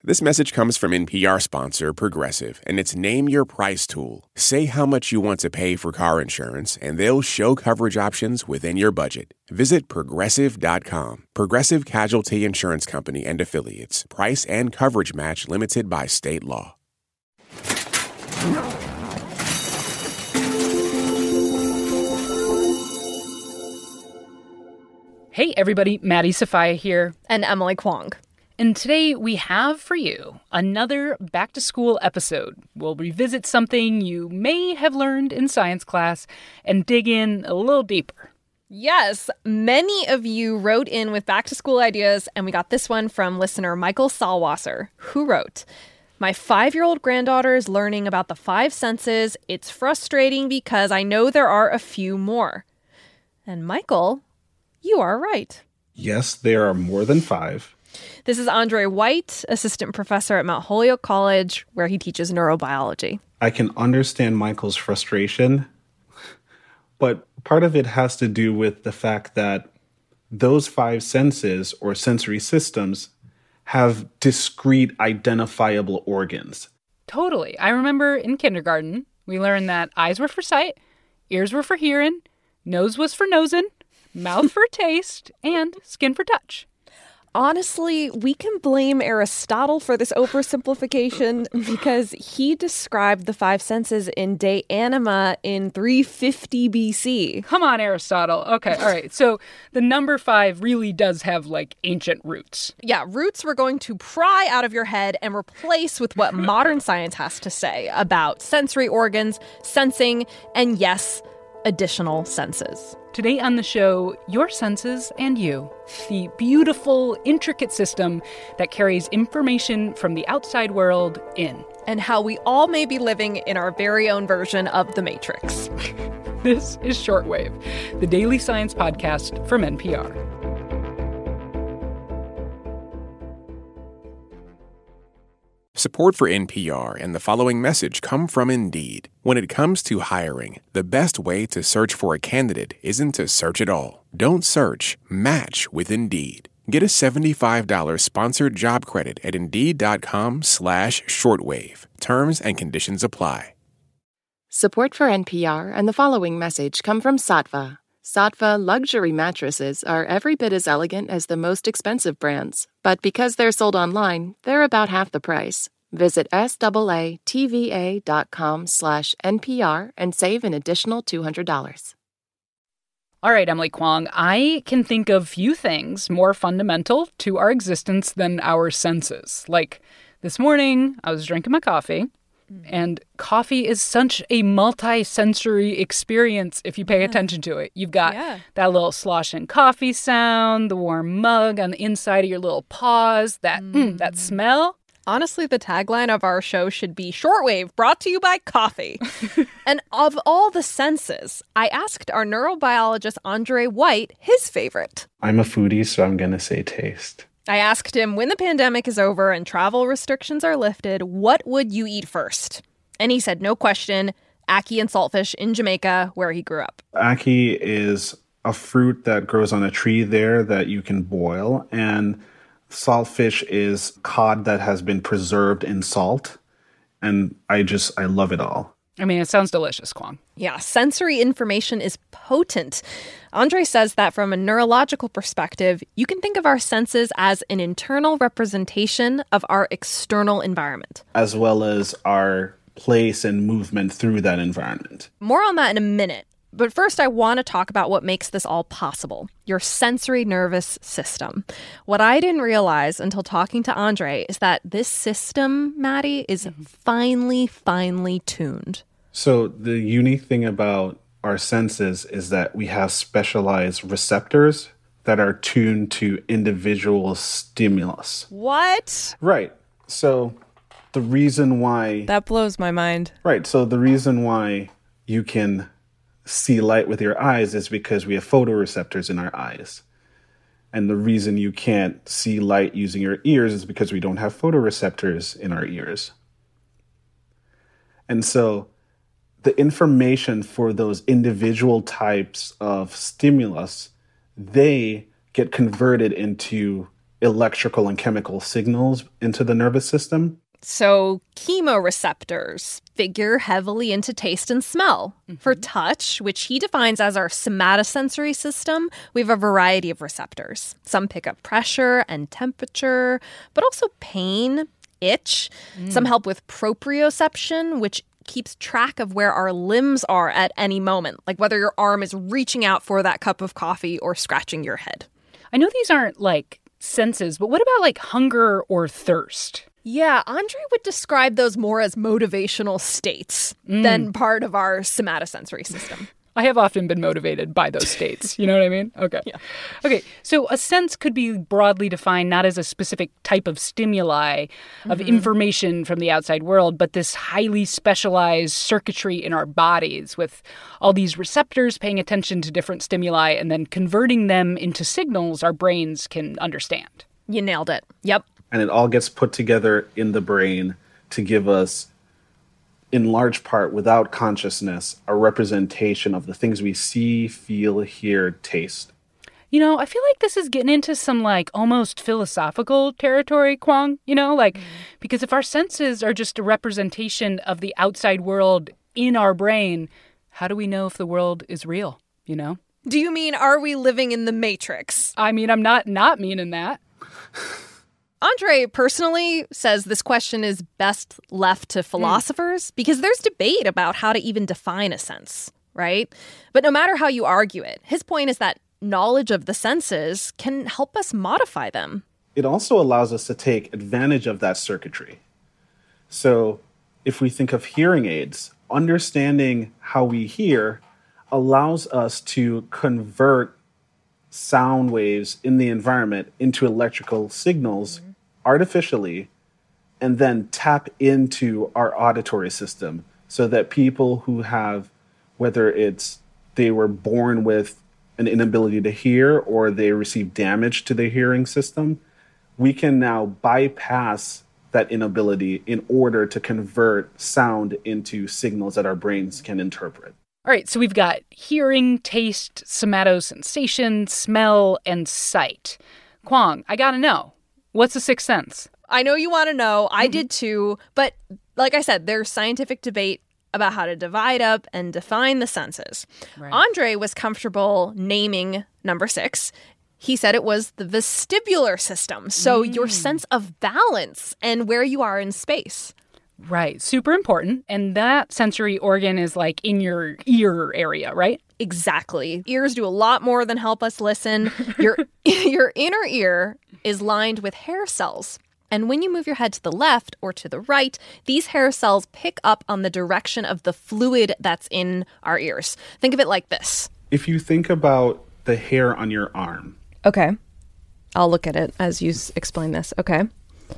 This message comes from NPR sponsor Progressive, and it's Name Your Price tool. Say how much you want to pay for car insurance, and they'll show coverage options within your budget. Visit Progressive.com. Progressive Casualty Insurance Company and Affiliates. Price and coverage match limited by state law. Hey everybody, Maddie Sofia here. And Emily Kwong. And today we have for you another back-to-school episode. We'll revisit something you may have learned in science class and dig in a little deeper. Yes, many of you wrote in with back-to-school ideas, and we got this one from listener Michael Salwasser, who wrote, "My 5-year-old granddaughter is learning about the 5 senses. It's frustrating because I know there are a few more." And Michael, you are right. Yes, there are more than 5. This is Andre White, assistant professor at Mount Holyoke College, where he teaches neurobiology. I can understand Michael's frustration, but part of it has to do with the fact that those 5 senses or sensory systems have discrete identifiable organs. Totally. I remember in kindergarten, we learned that eyes were for sight, ears were for hearing, nose was for nosing, mouth for taste, and skin for touch. Honestly, we can blame Aristotle for this oversimplification because he described the 5 senses in De Anima in 350 BC. Come on, Aristotle. Okay, all right. So the number 5 really does have, ancient roots. Yeah, roots we're going to pry out of your head and replace with what modern science has to say about sensory organs, sensing, and yes, additional senses. Today on the show, your senses and you, the beautiful, intricate system that carries information from the outside world in. And how we all may be living in our very own version of The Matrix. This is Shortwave, the daily science podcast from NPR. Support for NPR and the following message come from Indeed. When it comes to hiring, the best way to search for a candidate isn't to search at all. Don't search, match with Indeed. Get a $75 sponsored job credit at Indeed.com/shortwave. Terms and conditions apply. Support for NPR and the following message come from Saatva. Saatva luxury mattresses are every bit as elegant as the most expensive brands, but because they're sold online, they're about half the price. Visit SAATVA.com/NPR and save an additional $200. All right, Emily Kwong, I can think of few things more fundamental to our existence than our senses. Like this morning, I was drinking my coffee. And coffee is such a multi-sensory experience if you pay attention to it. You've got that little sloshing coffee sound, the warm mug on the inside of your little paws, that smell. Honestly, the tagline of our show should be Shortwave, brought to you by coffee. And of all the senses, I asked our neurobiologist Andre White his favorite. I'm a foodie, so I'm going to say taste. I asked him, when the pandemic is over and travel restrictions are lifted, what would you eat first? And he said, no question, ackee and saltfish in Jamaica, where he grew up. Ackee is a fruit that grows on a tree there that you can boil, and saltfish is cod that has been preserved in salt, and I love it all. I mean, it sounds delicious, Kwong. Yeah, sensory information is potent. Andre says that from a neurological perspective, you can think of our senses as an internal representation of our external environment, as well as our place and movement through that environment. More on that in a minute. But first, I want to talk about what makes this all possible, your sensory nervous system. What I didn't realize until talking to Andre is that this system, Maddie, is finely tuned. So the unique thing about our senses is that we have specialized receptors that are tuned to individual stimulus. What? Right. So the reason why... That blows my mind. Right. So the reason why you can see light with your eyes is because we have photoreceptors in our eyes. And the reason you can't see light using your ears is because we don't have photoreceptors in our ears. And so the information for those individual types of stimulus, they get converted into electrical and chemical signals into the nervous system. So chemoreceptors figure heavily into taste and smell. For touch, which he defines as our somatosensory system, we have a variety of receptors. Some pick up pressure and temperature, but also pain, itch. Some help with proprioception, which keeps track of where our limbs are at any moment, like whether your arm is reaching out for that cup of coffee or scratching your head. I know these aren't like senses, but what about like hunger or thirst? Yeah, Andre would describe those more as motivational states than part of our somatosensory system. I have often been motivated by those states. You know what I mean? Okay. Yeah. Okay, so a sense could be broadly defined not as a specific type of stimuli, of information from the outside world, but this highly specialized circuitry in our bodies with all these receptors paying attention to different stimuli and then converting them into signals our brains can understand. You nailed it. Yep. And it all gets put together in the brain to give us, in large part, without consciousness, a representation of the things we see, feel, hear, taste. You know, I feel like this is getting into some like almost philosophical territory, Kwong, you know, like because if our senses are just a representation of the outside world in our brain, how do we know if the world is real, you know? Do you mean, are we living in the Matrix? I mean, I'm not meaning that. Andre personally says this question is best left to philosophers because there's debate about how to even define a sense, right? But no matter how you argue it, his point is that knowledge of the senses can help us modify them. It also allows us to take advantage of that circuitry. So if we think of hearing aids, understanding how we hear allows us to convert sound waves in the environment into electrical signals artificially, and then tap into our auditory system so that people who have, whether it's they were born with an inability to hear or they receive damage to their hearing system, we can now bypass that inability in order to convert sound into signals that our brains can interpret. All right, so we've got hearing, taste, somatosensation, smell, and sight. Kwong, I gotta know, what's the sixth sense? I know you want to know. I did too. But like I said, there's scientific debate about how to divide up and define the senses. Right. Andre was comfortable naming number 6. He said it was the vestibular system. So your sense of balance and where you are in space. Right. Super important. And that sensory organ is like in your ear area, right? Exactly. Ears do a lot more than help us listen. Your inner ear is lined with hair cells. And when you move your head to the left or to the right, these hair cells pick up on the direction of the fluid that's in our ears. Think of it like this. If you think about the hair on your arm. Okay. I'll look at it as you explain this. Okay.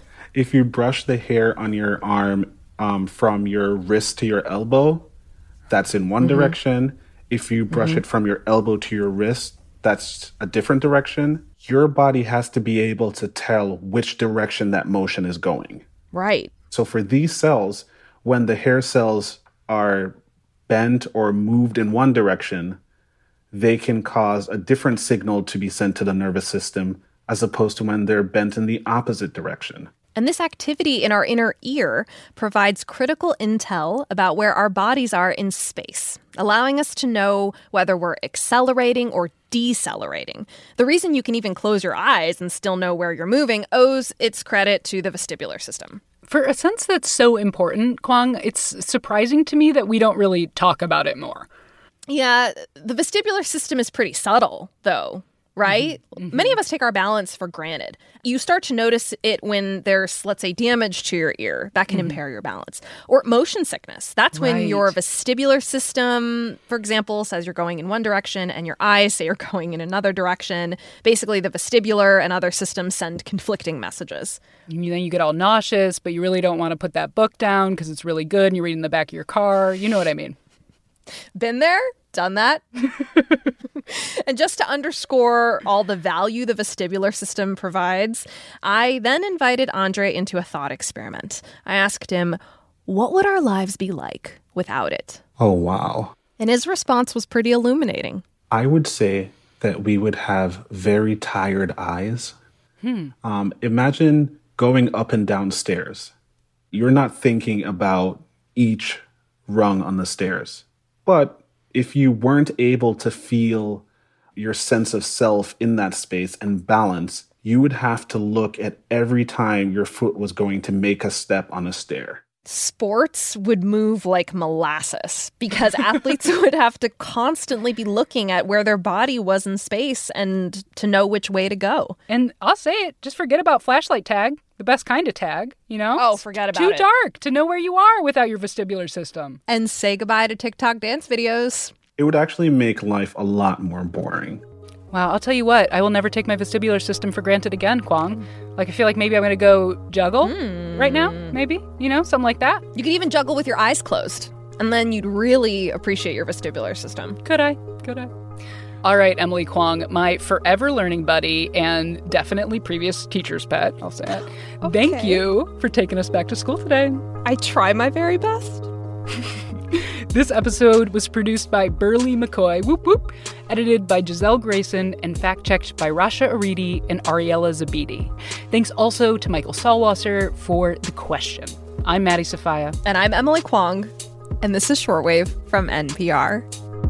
If you brush the hair on your arm from your wrist to your elbow, that's in one direction. If you brush it from your elbow to your wrist, that's a different direction. Your body has to be able to tell which direction that motion is going. Right. So for these cells, when the hair cells are bent or moved in one direction, they can cause a different signal to be sent to the nervous system as opposed to when they're bent in the opposite direction. And this activity in our inner ear provides critical intel about where our bodies are in space, allowing us to know whether we're accelerating or decelerating. The reason you can even close your eyes and still know where you're moving owes its credit to the vestibular system. For a sense that's so important, Kwong, it's surprising to me that we don't really talk about it more. Yeah, the vestibular system is pretty subtle, though. Right? Many of us take our balance for granted. You start to notice it when there's, let's say, damage to your ear. That can impair your balance. Or motion sickness. That's when your vestibular system, for example, says you're going in one direction and your eyes say you're going in another direction. Basically, the vestibular and other systems send conflicting messages. And then you get all nauseous, but you really don't want to put that book down because it's really good and you're reading the back of your car. You know what I mean. Been there, done that. And just to underscore all the value the vestibular system provides, I then invited Andre into a thought experiment. I asked him, what would our lives be like without it? Oh, wow. And his response was pretty illuminating. I would say that we would have very tired eyes Imagine going up and down stairs. You're not thinking about each rung on the stairs. But if you weren't able to feel your sense of self in that space and balance, you would have to look at every time your foot was going to make a step on a stair. Sports would move like molasses because athletes would have to constantly be looking at where their body was in space and to know which way to go. And I'll say it, just forget about flashlight tag, the best kind of tag, you know? Oh, forget about it. Too dark to know where you are without your vestibular system. And say goodbye to TikTok dance videos. It would actually make life a lot more boring. Wow, I'll tell you what, I will never take my vestibular system for granted again, Kwong. Like, I feel like maybe I'm going to go juggle right now, maybe, you know, something like that. You could even juggle with your eyes closed, and then you'd really appreciate your vestibular system. Could I? All right, Emily Kwong, my forever learning buddy and definitely previous teacher's pet, I'll say it. Okay. Thank you for taking us back to school today. I try my very best. This episode was produced by Burley McCoy, whoop whoop, edited by Giselle Grayson, and fact-checked by Rasha Aridi and Ariella Zabidi. Thanks also to Michael Salwasser for the question. I'm Maddie Safaya. And I'm Emily Kwong, and this is Shortwave from NPR.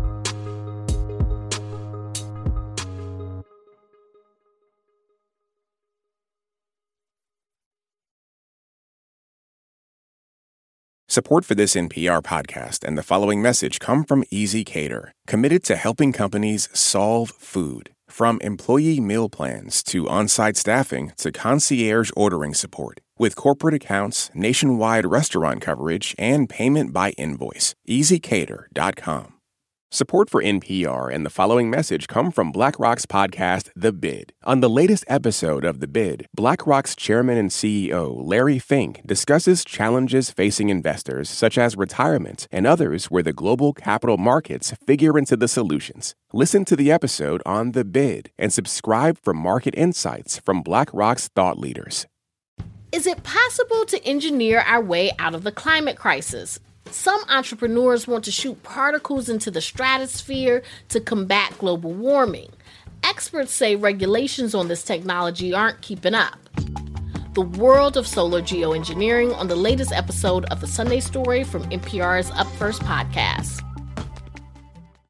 Support for this NPR podcast and the following message come from Easy Cater, committed to helping companies solve food. From employee meal plans to on-site staffing to concierge ordering support. With corporate accounts, nationwide restaurant coverage, and payment by invoice. EasyCater.com. Support for NPR and the following message come from BlackRock's podcast, The Bid. On the latest episode of The Bid, BlackRock's chairman and CEO, Larry Fink, discusses challenges facing investors such as retirement and others where the global capital markets figure into the solutions. Listen to the episode on The Bid and subscribe for market insights from BlackRock's thought leaders. Is it possible to engineer our way out of the climate crisis? Some entrepreneurs want to shoot particles into the stratosphere to combat global warming. Experts say regulations on this technology aren't keeping up. The world of solar geoengineering on the latest episode of The Sunday Story from NPR's Up First podcast.